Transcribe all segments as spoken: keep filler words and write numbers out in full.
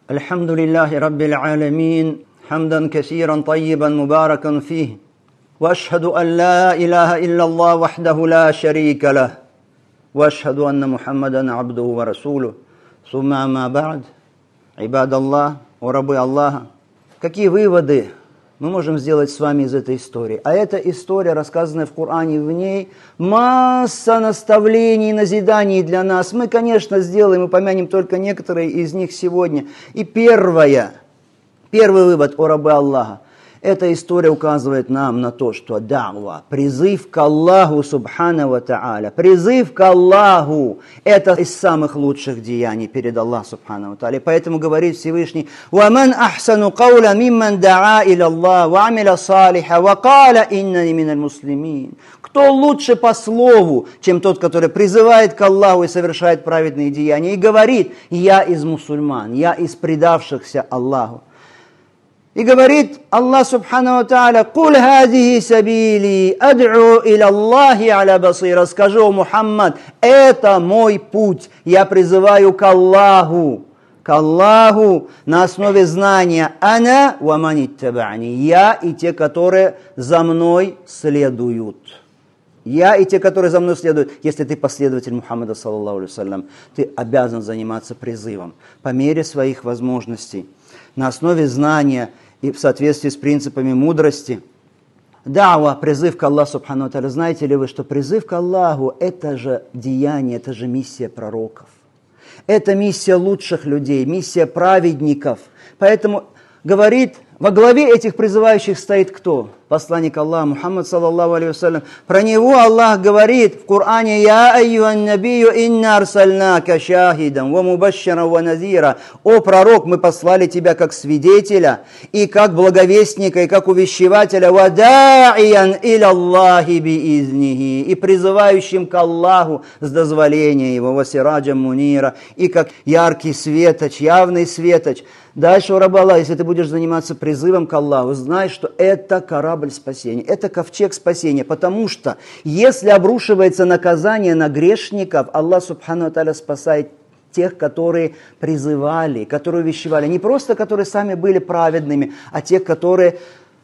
الحمد لله رب العالمين حمدا كثيرا طيبا مباركا فيه وأشهد أن لا إله إلا الله وحده لا شريك له وأشهد أن محمدا عبده ورسوله ثم أما بعد عباد الله وربы Аллаха. Какие выводы мы можем сделать с вами из этой истории? А эта история, рассказанная в Коране, в ней масса наставлений, назиданий для нас. Мы, конечно, сделаем и помянем только некоторые из них сегодня. И первое, первый вывод, о рабы Аллаха. Эта история указывает нам на то, что дa'ва, призыв к Аллаху Субхана ва Та'аля, призыв к Аллаху, это из самых лучших деяний перед Аллахом Субхана ва Та'аля. Поэтому говорит Всевышний: وَمَنْ أَحْسَنُ قَوْلًا مِمَّنْ دَعَا إِلَى اللَّهِ وَعَمِلَ صَالِحًا وَقَالَ إِنَّنِي مِنَ الْمُسْلِمِينَ. Кто лучше по слову, чем тот, который призывает к Аллаху и совершает праведные деяния, и говорит: я из мусульман, я из предавшихся Аллаху. И говорит Аллах Субхану ва Тааля: «Куль хазихи сабили, ад'у иля Аллахи аля басира». Скажи, о Мухаммад, это мой путь, я призываю к Аллаху, к Аллаху на основе знания. Ана ва ман иттаба'ни, я и те, которые за мной следуют. Я и те, которые за мной следуют. Если ты последователь Мухаммада, саллаллаху алейхи ва саллям, ты обязан заниматься призывом по мере своих возможностей, на основе знания и в соответствии с принципами мудрости. Дa'ва, призыв к Аллаху Субхану ва Тааля. Знаете ли вы, что призыв к Аллаху – это же деяние, это же миссия пророков. Это миссия лучших людей, миссия праведников. Поэтому говорит, во главе этих призывающих стоит кто? Посланник Аллаха Мухаммад, саллаллаху алейхи ва саллям. Про него Аллах говорит в Коране: «Я айюхан набию инна арсальнака шахидан ва мубашширан ва назира». О пророк, мы послали тебя как свидетеля, и как благовестника, и как увещевателя. «Ва да'иян иля Аллахи биизнихи», и призывающим к Аллаху с дозволения его. «Ва сираджам мунира», и как яркий светоч, явный светоч. Дальше, о рабы Аллаха, если ты будешь заниматься призывом к Аллаху, знай, что это корабль спасения, это ковчег спасения, потому что если обрушивается наказание на грешников, Аллах Субхану ва Тааля спасает тех, которые призывали, которые увещевали. Не просто, которые сами были праведными, а тех, которые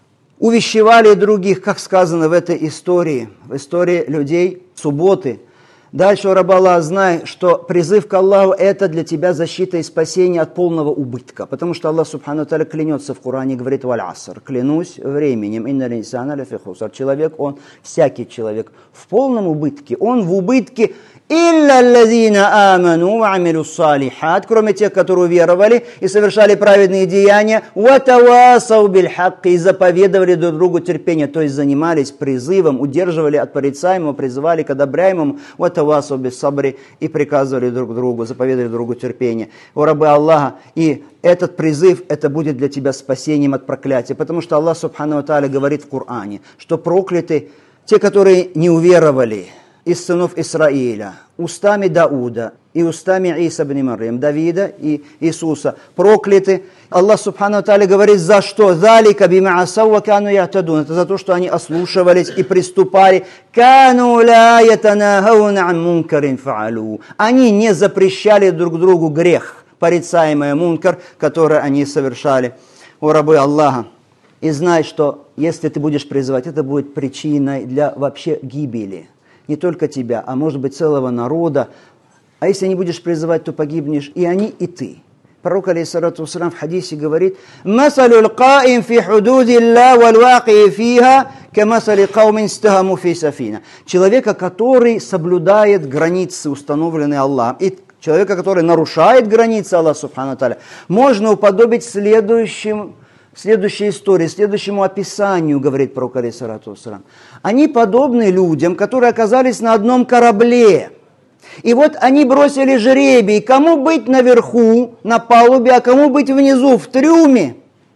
увещевали других, как сказано в этой истории, в истории людей субботы. Дальше, о рабы Аллаха, знай, что призыв к Аллаху – это для тебя защита и спасение от полного убытка. Потому что Аллах Субхану ва Тааля клянется в Коране, говорит: «Валь аср», клянусь временем, инналь инсана лафи хуср. Человек, он, всякий человек в полном убытке, он в убытке. «Илля аллазина аману ва амилу салихат», кроме тех, которые уверовали и совершали праведные деяния, «ва тавасау биль хакки», и заповедовали друг другу терпение, то есть занимались призывом, удерживали от порицаемого, призывали к одобряемому, «ва тавасау бис сабри», и приказывали друг другу, заповедовали друг другу терпение. О рабы Аллаха, и этот призыв, это будет для тебя спасением от проклятия, потому что Аллах Субхану ва Тааля говорит в Коране, что прокляты те, которые не уверовали из сынов Исраиля, устами Дауда и устами Иса ибн Марьям, Давида и Иисуса, прокляты. Аллах Субхану ва Тааля говорит: за что? «Залика бима асау ва кану я'тадун». Это за то, что они ослушивались и приступали. «Кану ла ятанахауна ан мункарин фа'алу». Они не запрещали друг другу грех, порицаемый мункар, который они совершали. О рабы Аллаха, и знай, что если ты будешь призывать, это будет причиной для вообще гибели. Не только тебя, а может быть целого народа. А если не будешь призывать, то погибнешь и они, и ты. Пророк, алейхиссалату вассалям, в хадисе говорит: «Масалюл каим фи худудилля валь ваки фиха камасали каумин стахаму фи сафина». Человека, который соблюдает границы, установленные Аллахом, и человека, который нарушает границы Аллаха Субхану ва Тааля, можно уподобить следующим следующей истории, следующему описанию, говорит пророк, алейхиссалату вассалям. Они подобны людям, которые оказались на одном корабле. И вот они бросили жребий, кому быть наверху, на палубе, а кому быть внизу, в трюме.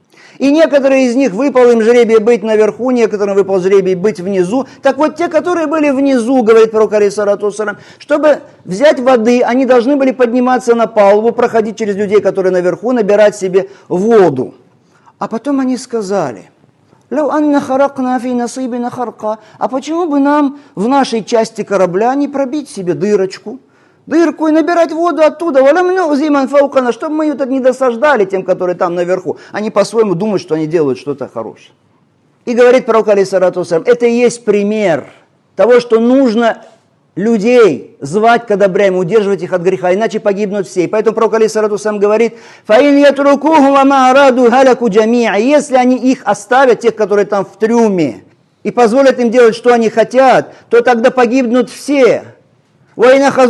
И некоторые из них выпал им жребий быть наверху, некоторым выпал жребий быть внизу. Так вот, те, которые были внизу, говорит пророк, алейхиссалату вассалям, чтобы взять воды, они должны были подниматься на палубу, проходить через людей, которые наверху, набирать себе воду. А потом они сказали: «Лау анна харакна фи насибина харка». А почему бы нам в нашей части корабля не пробить себе дырочку, дырку и набирать воду оттуда, чтобы мы ее тут не досаждали тем, которые там наверху. Они по-своему думают, что они делают что-то хорошее. И говорит пророк, алейхиссалату вассалям, это и есть пример того, что нужно людей звать к добрям, удерживать их от греха, иначе погибнут все. И поэтому пророк, алейхиссалату вассалям, говорит, если они их оставят, тех, которые там в трюме, и позволят им делать, что они хотят, то тогда погибнут все. А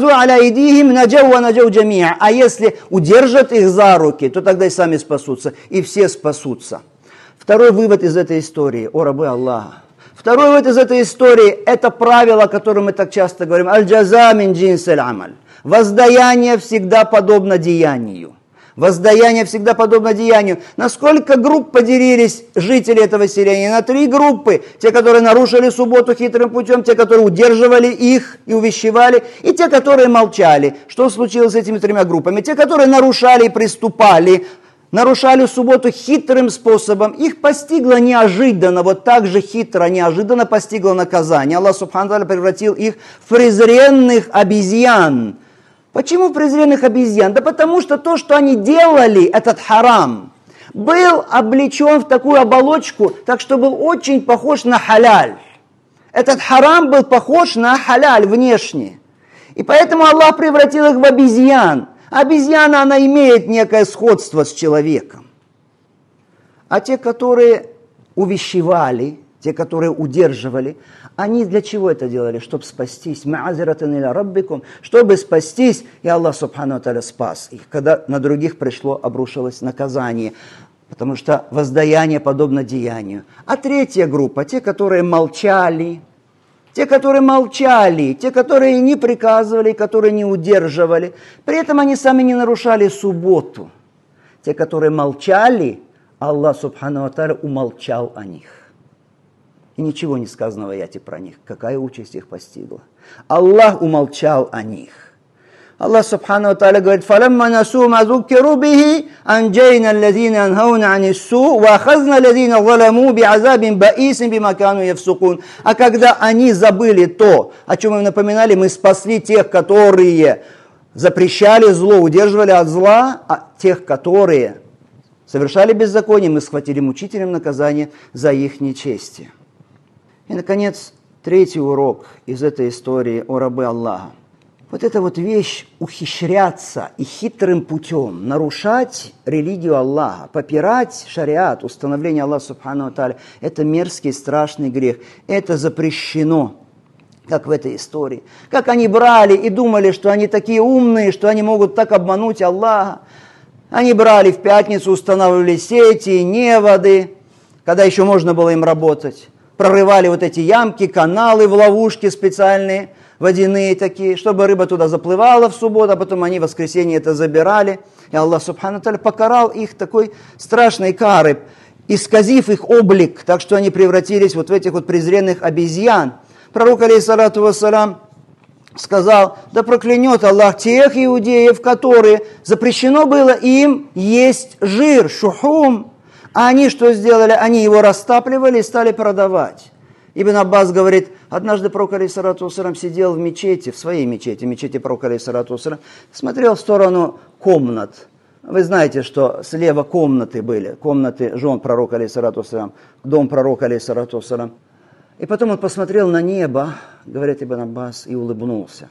если удержат их за руки, то тогда и сами спасутся, и все спасутся. Второй вывод из этой истории, о рабы Аллаха. Второй вывод из этой истории, это правило, о котором мы так часто говорим, аль-джаза мин джинсиль амаль. Воздаяние всегда подобно деянию. Воздаяние всегда подобно деянию. На сколько групп поделились жители этого селения? На три группы. Те, которые нарушили субботу хитрым путем, те, которые удерживали их и увещевали, и те, которые молчали. Что случилось с этими тремя группами? Те, которые нарушали и приступали, нарушали субботу хитрым способом, их постигло неожиданно, вот так же хитро, неожиданно постигло наказание. Аллах Субхану ва Тааля превратил их в презренных обезьян. Почему презренных обезьян? Да потому что то, что они делали, этот харам, был облечен в такую оболочку, так что был очень похож на халяль. Этот харам был похож на халяль внешне. И поэтому Аллах превратил их в обезьян. Обезьяна, она имеет некое сходство с человеком. А те, которые увещевали, те, которые удерживали, они для чего это делали? Чтобы спастись. Чтобы спастись, и Аллах Субхану ва Тааля спас их. Когда на других пришло, обрушилось наказание. Потому что воздаяние подобно деянию. А третья группа, те, которые молчали, те, которые молчали, те, которые не приказывали, которые не удерживали. При этом они сами не нарушали субботу. Те, которые молчали, Аллах Субхану ва Тааля умолчал о них. И ничего не сказано в аяте про них. Какая участь их постигла? Аллах умолчал о них. Аллах Субхану ва Тааля говорит, فَلَمَّا نَسُوا مَا ذُكِّرُوا بِهِ أَنْجَيْنَا الَّذِينَ يَنْهَوْنَ عَنِ السُّوءِ وَأَخَذْنَا الَّذِينَ ظَلَمُوا بِعَذَابٍ بَئِيسٍ بِمَا كَانُوا يَفْسُقُونَ. А когда они забыли то, о чем им напоминали, мы спасли тех, которые запрещали зло, удерживали от зла, а тех, которые совершали беззаконие, мы схватили мучительным наказание за их нечестие. И, наконец, третий урок из этой истории о рабы Аллаха. Вот эта вот вещь ухищряться и хитрым путем нарушать религию Аллаха, попирать шариат, установление Аллаха Субхану ва Тааля, это мерзкий, страшный грех. Это запрещено, как в этой истории. Как они брали и думали, что они такие умные, что они могут так обмануть Аллаха. Они брали в пятницу, устанавливали сети, неводы, когда еще можно было им работать. Прорывали вот эти ямки, каналы в ловушки специальные, водяные такие, чтобы рыба туда заплывала в субботу, а потом они в воскресенье это забирали. И Аллах Субхану ва Тааля покарал их такой страшной карой, исказив их облик, так что они превратились вот в этих вот презренных обезьян. Пророк, алейхиссалату вассалям, сказал, да проклянет Аллах тех иудеев, которые запрещено было им есть жир, шухум. А они что сделали? Они его растапливали и стали продавать. Ибн Аббас говорит, однажды пророк, алейхиссалату вассалям, сидел в мечети, в своей мечети, мечети пророка, алейхиссалату вассалям, смотрел в сторону комнат. Вы знаете, что слева комнаты были, комнаты жен пророка, алейхиссалату вассалям, дом пророка, алейхиссалату вассалям. И потом он посмотрел на небо, говорит Ибн Аббас, и улыбнулся.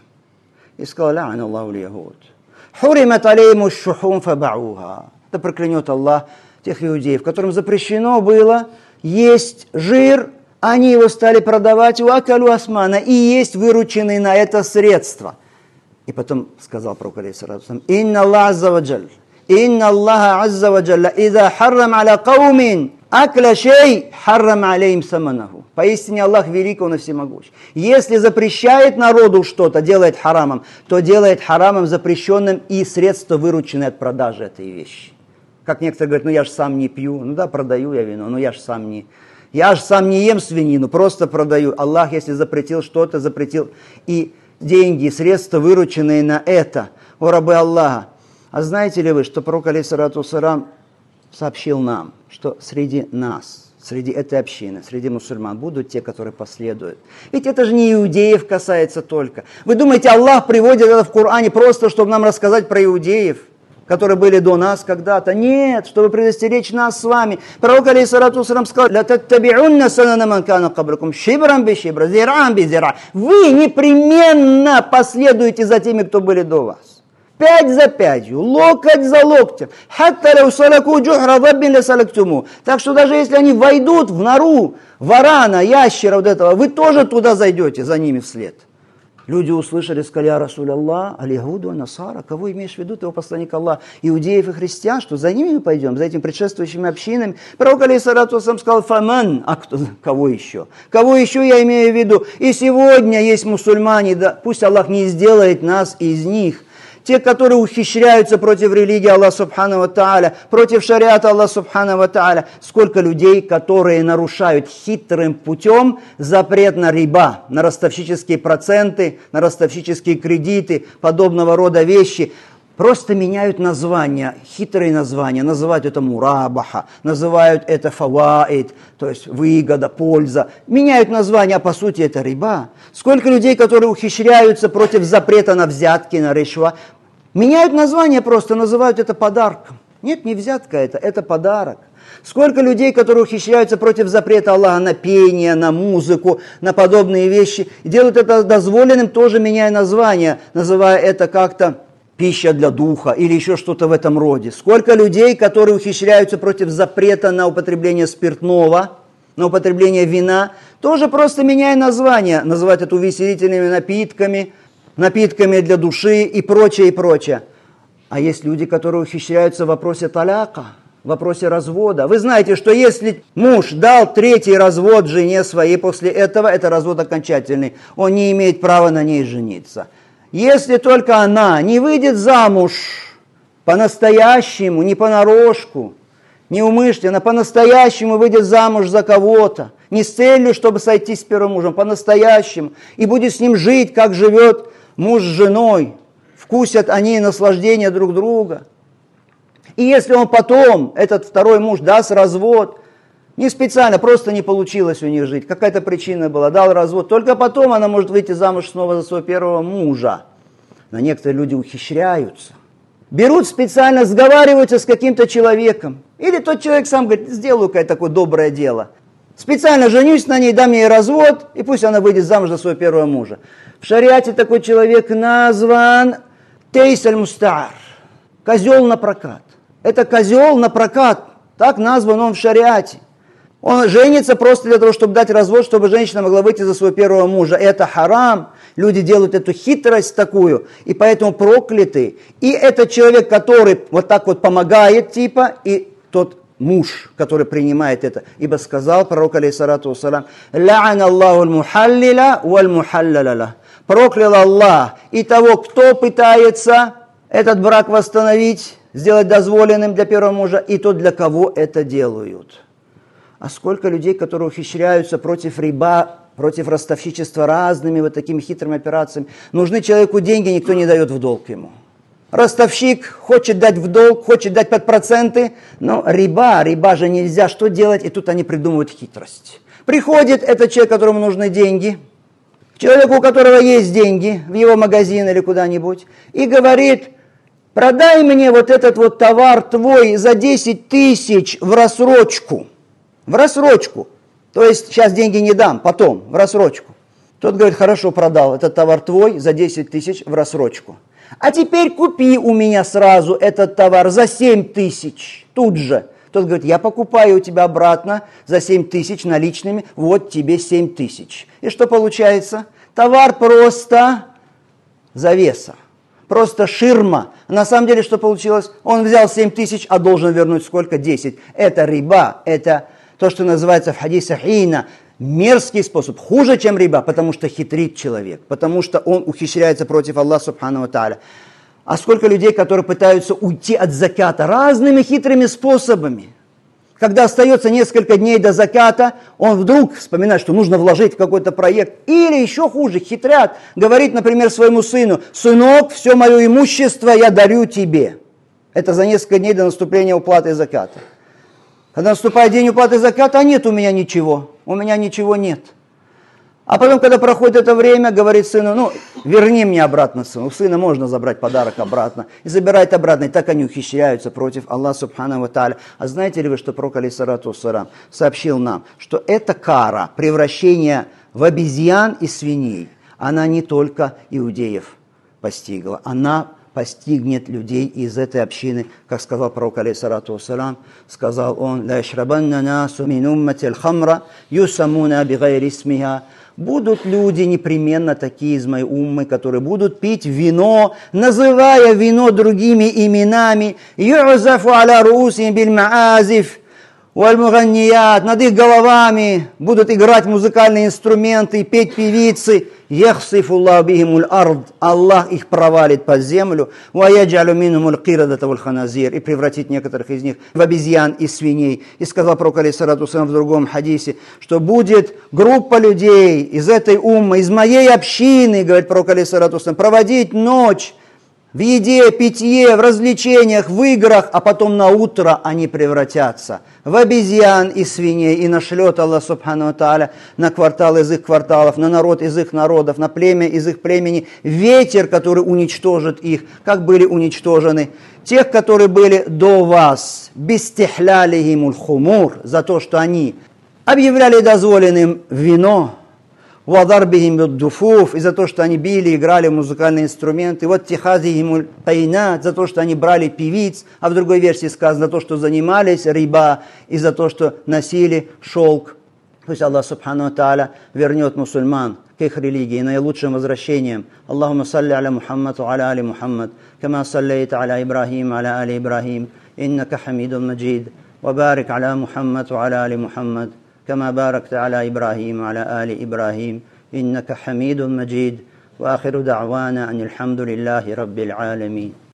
И сказал, «Ла'ана Аллаху ль-яхуд. Хуримат алейму ш-шухум фабауха». Да проклянет Аллах тех иудеев, которым запрещено было есть жир, они его стали продавать у акалу асмана и есть вырученные на это средства. И потом сказал пророк, алейхиссалату вассалям, «Инна Аллах азза ва джаль, инна Аллаха азза ва джалля, иза харрам аля каумин, акля шей, харрам алейм саманаху». Поистине Аллах велик, Он и всемогущ. Если запрещает народу что-то, делает харамом, то делает харамом запрещенным и средства, вырученные от продажи этой вещи. Как некоторые говорят, ну я же сам не пью, ну да, продаю я вино, но я же сам не... Я же сам не ем свинину, просто продаю. Аллах, если запретил что-то, запретил и деньги, и средства, вырученные на это, о рабы Аллаха. А знаете ли вы, что пророк, алейхиссалату вассалям, сообщил нам, что среди нас, среди этой общины, среди мусульман будут те, которые последуют. Ведь это же не иудеев касается только. Вы думаете, Аллах приводит это в Коране просто, чтобы нам рассказать про иудеев, которые были до нас когда-то? Нет, чтобы предостеречь нас с вами. Пророк алейхиссалату вассалам сказал: «Ля таттаби'унна санана ман кана каблакум, шибран би шибра, зир'ан би зир'а». Вы непременно последуете за теми, кто были до вас. Пять за пятью, локоть за локтем. Так что даже если они войдут в нору варана, ящера вот этого, вы тоже туда зайдете за ними вслед. Люди услышали, сказали: «Я Расуль Аллах, аль-Яхуду, Насара». Кого имеешь в виду, ты, его посланник Аллаха? Иудеев и христиан, что за ними мы пойдем, за этими предшествующими общинами? Пророк алейхиссалату вассалам сказал: «Фаман». А кто, кого еще? Кого еще я имею в виду? И сегодня есть мусульмане, да, пусть Аллах не сделает нас из них. Те, которые ухищряются против религии Аллаха Субхану ва Тааля, против шариата Аллаха Субхану ва Тааля. Сколько людей, которые нарушают хитрым путем запрет на риба, на ростовщические проценты, на ростовщические кредиты, подобного рода вещи. Просто меняют названия, хитрые названия, называют это мурабаха, называют это фаваид, то есть выгода, польза. Меняют названия, а по сути это риба. Сколько людей, которые ухищряются против запрета на взятки, на ришва, меняют название просто, называют это подарком. Нет, не взятка это, это подарок. Сколько людей, которые ухищряются против запрета Аллаха на пение, на музыку, на подобные вещи, и делают это дозволенным, тоже меняя название, называя это как-то пища для духа или еще что-то в этом роде. Сколько людей, которые ухищряются против запрета на употребление спиртного, на употребление вина, тоже просто меняя название, называют это увеселительными напитками, напитками для души и прочее, и прочее. А есть люди, которые ухищряются в вопросе таляка, в вопросе развода. Вы знаете, что если муж дал третий развод жене своей после этого, это развод окончательный, он не имеет права на ней жениться. Если только она не выйдет замуж по-настоящему, не понарошку, не умышленно, по-настоящему выйдет замуж за кого-то, не с целью, чтобы сойтись с первым мужем, по-настоящему, и будет с ним жить, как живет муж с женой, вкусят они наслаждение друг друга. И если он потом, этот второй муж, даст развод, не специально, просто не получилось у них жить, какая-то причина была, дал развод, только потом она может выйти замуж снова за своего первого мужа. Но некоторые люди ухищряются, берут специально, сговариваются с каким-то человеком, или тот человек сам говорит: сделаю-ка такое доброе дело. Специально женюсь на ней, дам ей развод, и пусть она выйдет замуж за своего первого мужа. В шариате такой человек назван тейс аль-мустаар, козел на прокат. Это козел на прокат, так назван он в шариате. Он женится просто для того, чтобы дать развод, чтобы женщина могла выйти за своего первого мужа. Это харам. Люди делают эту хитрость такую, и поэтому прокляты. И этот человек, который вот так вот помогает, типа, и тот муж, который принимает это. Ибо сказал пророк, алейхиссалату вассалам: «Ла'ана Аллаху аль-мухаллиля валь-мухалляля». Проклял Аллах и того, кто пытается этот брак восстановить, сделать дозволенным для первого мужа, и тот, для кого это делают. А сколько людей, которые ухищряются против риба, против ростовщичества разными вот такими хитрыми операциями. Нужны человеку деньги, никто не дает в долг ему. Ростовщик хочет дать в долг, хочет дать под проценты, но риба, риба же нельзя, что делать? И тут они придумывают хитрость. Приходит этот человек, которому нужны деньги, к человеку, у которого есть деньги, в его магазин или куда-нибудь, и говорит: продай мне вот этот вот товар твой за десять тысяч в рассрочку. В рассрочку. То есть сейчас деньги не дам, потом, в рассрочку. Тот говорит: хорошо, продал этот товар твой за десять тысяч в рассрочку. А теперь купи у меня сразу этот товар за семь тысяч, тут же. Тот говорит: я покупаю у тебя обратно за семь тысяч наличными, вот тебе семь тысяч. И что получается? Товар просто завеса, просто ширма. На самом деле что получилось? Он взял семь тысяч, а должен вернуть сколько? десять. Это риба, это то, что называется в хадисе хина, мерзкий способ, хуже, чем риба, потому что хитрит человек, потому что он ухищряется против Аллаха Субхану ва Тааля. А сколько людей, которые пытаются уйти от заката разными хитрыми способами. Когда остается несколько дней до заката, он вдруг вспоминает, что нужно вложить в какой-то проект. Или еще хуже, хитрят, говорит, например, своему сыну: сынок, все мое имущество я дарю тебе. Это за несколько дней до наступления уплаты заката. Когда наступает день уплаты заката, а нет у меня ничего, у меня ничего нет. А потом, когда проходит это время, говорит сыну, ну, верни мне обратно, сын. У сына можно забрать подарок обратно. И забирает обратно. И так они ухищряются против Аллаха Субхану ва Тааля. А знаете ли вы, что пророк алейхиссалату вассалям сообщил нам, что эта кара, превращение в обезьян и свиней, она не только иудеев постигла. Она постигнет людей из этой общины, как сказал пророк алейхиссалату вассалям, сказал он, «Ла яшрабанна насу мин уммати аль-хамра, юсамуна бигайри исмиха». Будут люди непременно такие из моей уммы, которые будут пить вино, называя вино другими именами. «Ю'зафу аля руусихим биль маазиф валь муганният». Над их головами будут играть музыкальные инструменты, петь певицы. «Яхсифуллаху бихимуль ард». Аллах их провалит под землю. «Ва яджалю минхумуль кирадата валь ханазир». И превратит некоторых из них в обезьян и свиней. И сказал пророк алейхиссалату вассалям в другом хадисе, что будет группа людей из этой уммы, из моей общины, говорит пророк алейхиссалату вассалям, проводить ночь в еде, питье, в развлечениях, в играх, а потом на утро они превратятся в обезьян и свиней, и нашлет Аллах Субхану ва Тааля на квартал из их кварталов, на народ из их народов, на племя из их племени, ветер, который уничтожит их, как были уничтожены тех, которые были до вас, бистихлялихимуль хумур, за то, что они объявляли дозволенным вино, وَضَرْبِهِمْ بِالدُّفُوفِ, и за то, что они били, играли музыкальные инструменты, вот тихазихимуль тайнат, за то, что они брали певиц, а в другой версии сказано, за то, что занимались риба, и за то, что носили шелк. Пусть Аллах Субхану ва Тааля вернет мусульман к их религии наилучшим возвращением. Аллахумма салли аля Мухаммад ва аля али Мухаммад, кама саллейта аля Ибрахим, аля али Ибрахим, иннака хамидун маджид, ва барик аля Мухаммад ва аля али Мухаммад, كما باركت على إبراهيم وعلى آل إبراهيم إنك حميد مجيد وآخر دعوانا أن الحمد لله رب العالمين.